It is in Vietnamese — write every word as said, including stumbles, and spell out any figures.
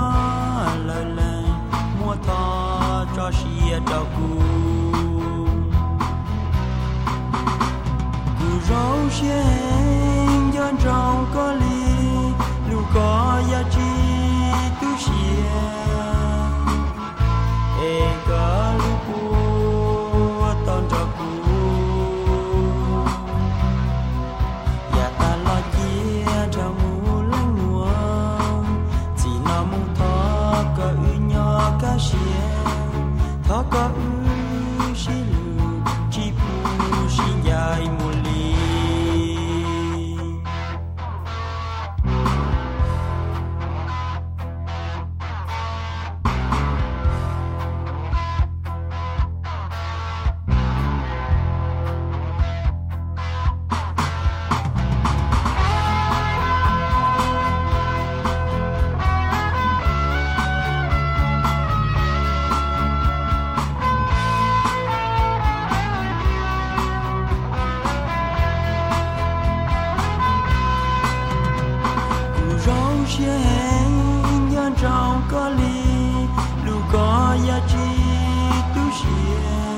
lời lời mua thọ cho xia cho cu cu rau xiên dân trong có ly lu có giá trị tu xia e có lu cu ton cho cu ya ta lo chia cho mu lăng nuông chỉ nó mong thọ có ư nhỏ cá xia thọ có ư xí lu chi pu xí dài mu li trong có ly lu có giá trị tu sửa